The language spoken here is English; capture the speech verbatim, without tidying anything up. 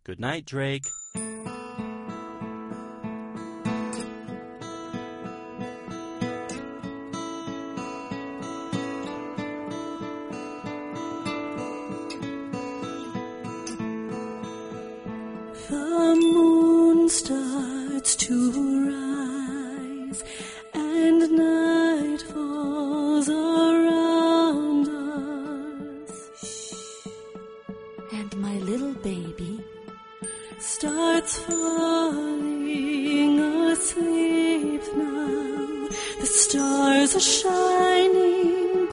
Good night, Drake. The moon starts to rise, and night falls around us. And my little baby starts falling asleep now. The stars are shining